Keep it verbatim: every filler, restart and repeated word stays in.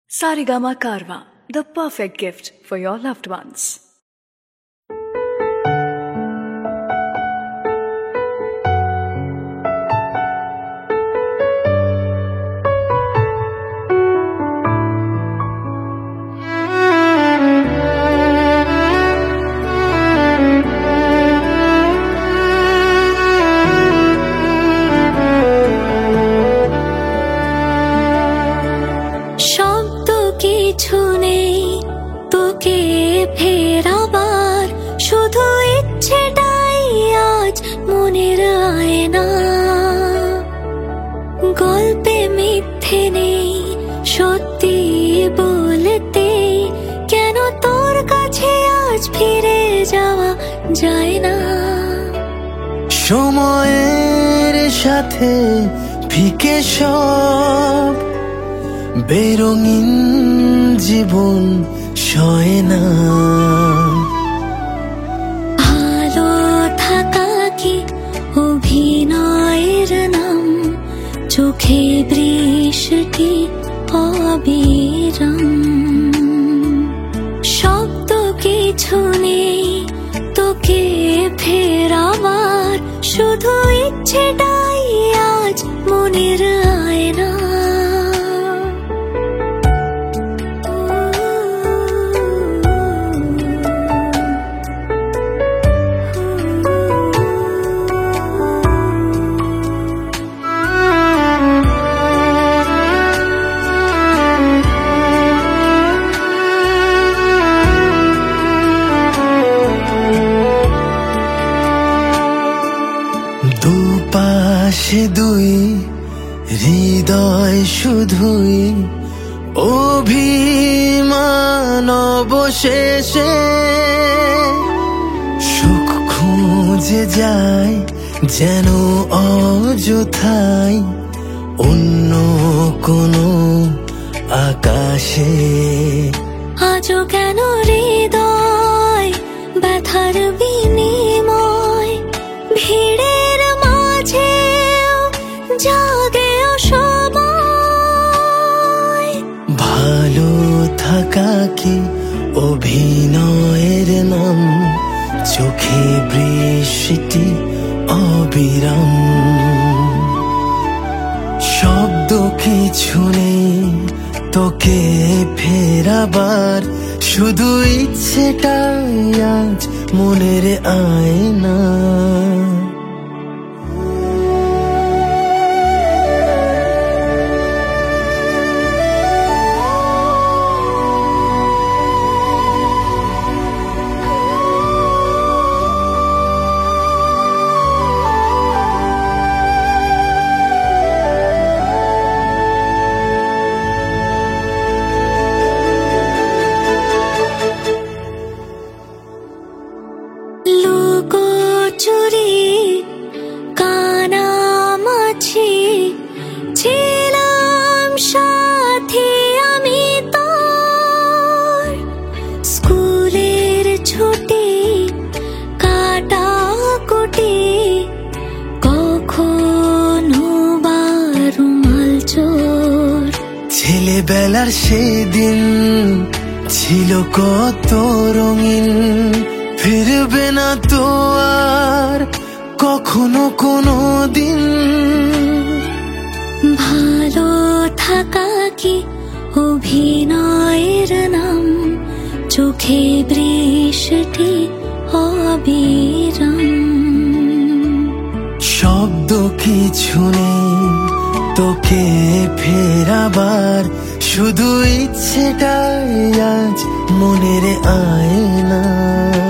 Sarigama Karwa, the perfect gift for your loved ones. কিছু নেই তোকে ফেরাবার, শুধু ইচ্ছেটাই আজ মনের আয়না। গল্পে মিথ্যে নেই, সত্যি বলতে কেন তোর কাছে আজ ফিরে যাওয়া যায় না। সময়ের সাথে ফিকে সব বেরঙিন জীবন সয় না। ভালো থাকা কি অভিনয়ের নাম, চোখে বৃষ্টি অবিরাম। শব্দ কিছু নেই তোকে ফেরাবার, শুধু ইচ্ছেটাই আজ মনের আয়না। দুপাশে দুই হৃদয় শুধুই অভিমান অবশেষে, সুখ খুঁজে যায় যেন অযথায় অন্য কোনো আকাশে। আজও কেন হৃদয় ব্যথার বিনিময়, ভিড়ের মাঝে জাগে সময়। ভালো থাকা কি অভিনয়ের নাম, চোখে বৃষ্টি অবিরাম। শব্দ কিছু নেই তোকে ফেরাবার, শুধু ইচ্ছেটাই আজ মনের আয়না। লুকোচুরি কানামাছি ছিলাম সাথী আমি তোর, স্কুলের ছুটি কাটাকুটি কখনো বা রুমাল চোর। ছেলেবেলার সেদিন ছিল কত রঙিন, ফিরবে না তো আর কখনো কোনো দিন। ভালো থাকা কি অভিনয়ের নাম, চোখে বৃষ্টি অবিরাম। শব্দ কিছু নেই তোকে ফেরাবার, শুধু ইচ্ছেটাই আজ মনের আয়না।